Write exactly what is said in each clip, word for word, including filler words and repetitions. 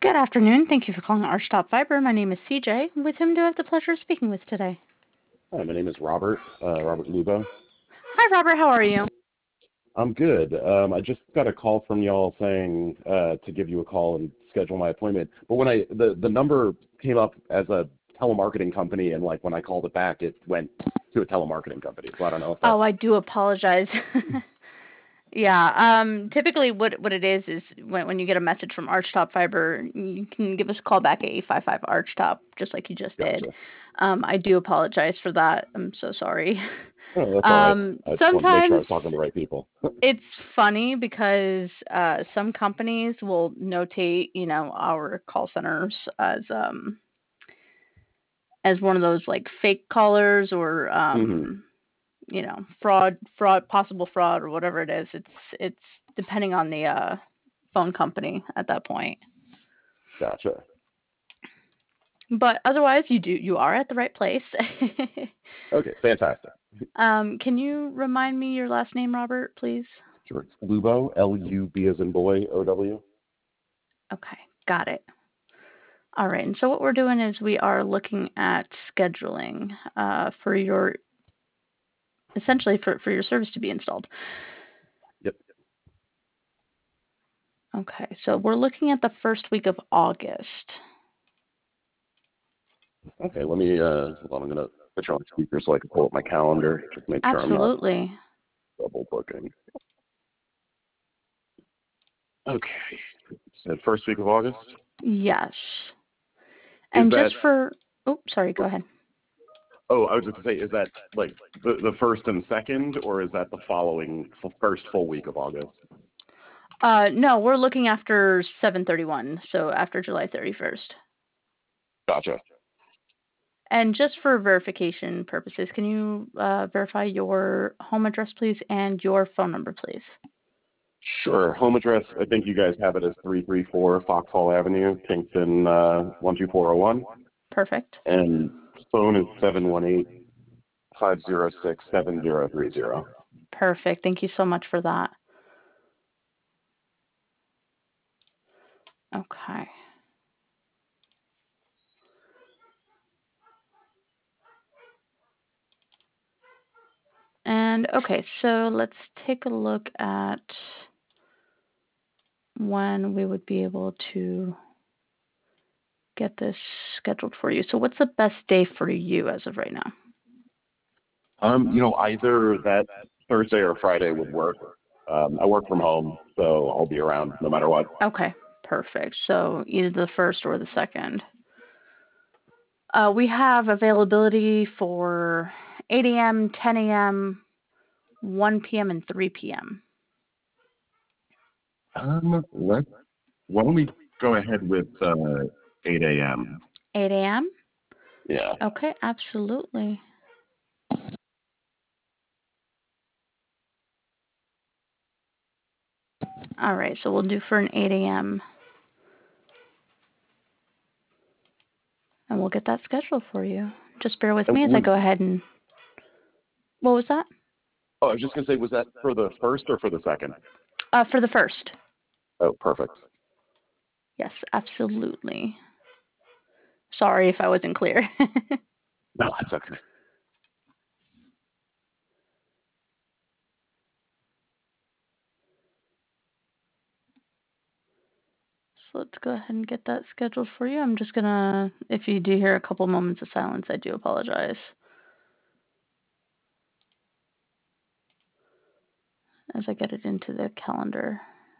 Good afternoon. Thank you for calling Archtop Fiber. My name is C J. With whom do I have the pleasure of speaking with today? Hi, my name is Robert, uh, Robert Lubo. Hi, Robert. How are you? I'm good. Um, I just got a call from y'all saying uh, to give you a call and schedule my appointment. But when I the the number came up as a telemarketing company, and like when I called it back, it went to a telemarketing company. So I don't know if Oh, that's I do apologize. Yeah. Um. Typically, what what it is is when when you get a message from Archtop Fiber, you can give us a call back at eight five five Archtop, just like you just did. gotcha. Um. I do apologize for that. I'm so sorry. Oh, that's all right. Um. I just wanted to make sure I Sometimes was talking to the right people. it's funny because uh, some companies will notate, you know, our call centers as um as one of those like fake callers or hmm um you know fraud fraud possible fraud or whatever it is. It's it's depending on the uh phone company at that point, Gotcha. but otherwise you do you are at the right place. Okay, fantastic. Um can you remind me your last name, Robert, please? Sure. It's Lubo, L U B as in boy, O W. Okay, got it. All right, and so what we're doing is we are looking at scheduling uh for your essentially for for your service to be installed. Yep. Okay, so we're looking at the first week of August. Okay, let me. Uh, hold on, I'm gonna put you on speaker so I can pull up my calendar. Just make sure I'm not Absolutely. double booking. Okay. Said first week of August. Yes. Is And that? just for, oh, sorry, go ahead. Oh, I was just gonna say, is that like the the first and second, or is that the following f- first full week of August? Uh, no, we're looking after seven thirty-one, so after July thirty-first. Gotcha. And just for verification purposes, can you uh, verify your home address, please, and your phone number, please? Sure. Home address. I think you guys have it as three three four Foxhall Avenue, Kingston, uh, one two four zero one, Perfect. and phone is seven one eight five zero six seven zero three zero. Perfect. Thank you so much for that. Okay. And okay, so let's take a look at when we would be able to get this scheduled for you. So, what's the best day for you as of right now? Um, you know, either that Thursday or Friday would work. Um, I work from home, so I'll be around no matter what. Okay, perfect. So, either the first or the second. Uh, we have availability for eight a m, ten a m, one p m, and three p m Um, let why don't we go ahead with uh, eight a m. eight a m? Yeah. Okay, absolutely. All right, so we'll do for an eight a m and we'll get that scheduled for you. Just bear with And me as I was go ahead and. What was that? oh, I was just gonna say, was that for the first or for the second? Uh, for the first. Oh, perfect. Yes, absolutely. Sorry if I wasn't clear. No, that's okay. So let's go ahead and get that scheduled for you. I'm just gonna, if you do hear a couple moments of silence, I do apologize as I get it into the calendar.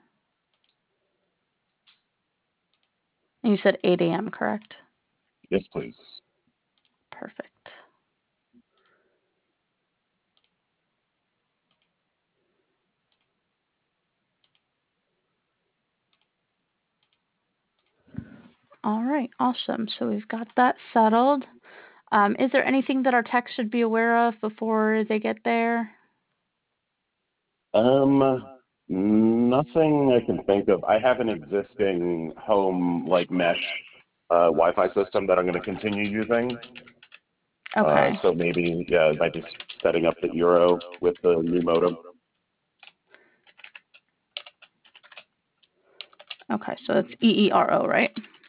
And you said eight a m, correct? Yes, please. Perfect. All right, awesome. So we've got that settled. Um, is there anything that our techs should be aware of before they get there? Um, nothing I can think of. I have an existing home like mesh uh, Wi-Fi system that I'm going to continue using. Uh, Okay. so maybe yeah, I might be setting up the Eero with the new modem. Okay, so it's E E R O, right?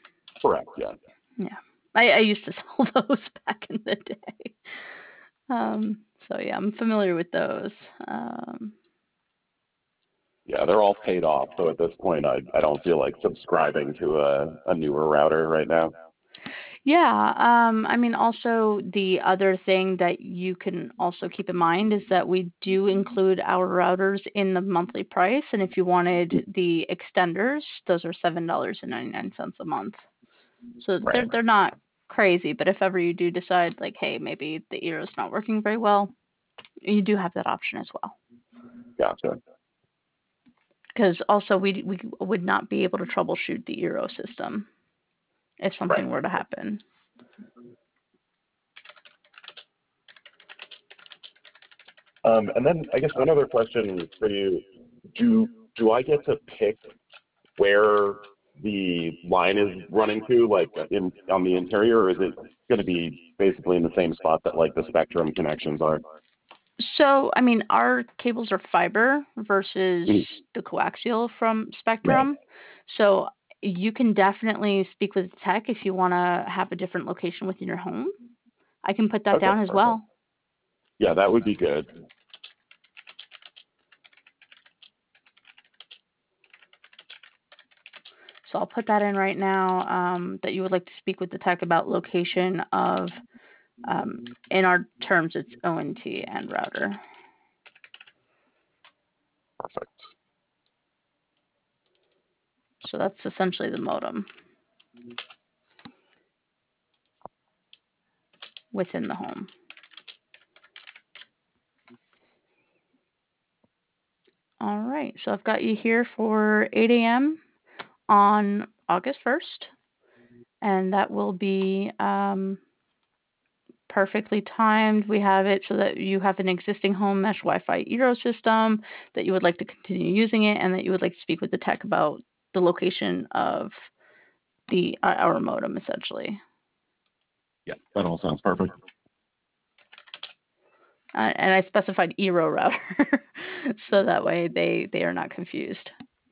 Correct, yeah. Yeah. I, I used to sell those back in the day. Um, so yeah, I'm familiar with those. Um, Yeah, they're all paid off, so at this point I, I don't feel like subscribing to a, a newer router right now. Yeah, um, I mean, also the other thing that you can also keep in mind is that we do include our routers in the monthly price, and if you wanted the extenders, those are seven dollars and ninety-nine cents a month. So Right. they're they're not crazy, but if ever you do decide like, hey, maybe the Eero's not working very well, you do have that option as well. Gotcha. Because also we we would not be able to troubleshoot the Eero system if something Right. were to happen. Um, and then I guess one other question for you: Do do I get to pick where the line is running to, like in on the interior, or is it going to be basically in the same spot that like the Spectrum connections are? So, I mean, our cables are fiber versus Mhm. the coaxial from Right. Spectrum. So you can definitely speak with tech if you want to have a different location within your home. I can put that Okay. down as Perfect. well. Yeah, that would be good. So I'll put that in right now, um, that you would like to speak with the tech about location of, um, in our terms, it's O N T and router. Perfect. So that's essentially the modem within the home. All right, so I've got you here for eight A M on August first, and that will be um, perfectly timed. We have it so that you have an existing home mesh Wi-Fi Eero system, that you would like to continue using it, and that you would like to speak with the tech about the location of the uh, our modem, essentially. Yeah, that all sounds perfect. Uh, and I specified Eero router, so that way they, they are not confused.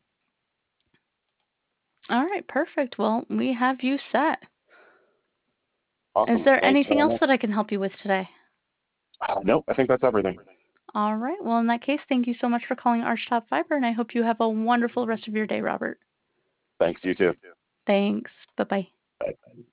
All right, perfect. Well, we have you set. Is Awesome. there Thank you anything very else much. that I can help you with today? Uh, nope, I think that's everything. All right. Well, in that case, thank you so much for calling Archtop Fiber, and I hope you have a wonderful rest of your day, Robert. Thanks, you too. Thanks. Bye-bye. Bye.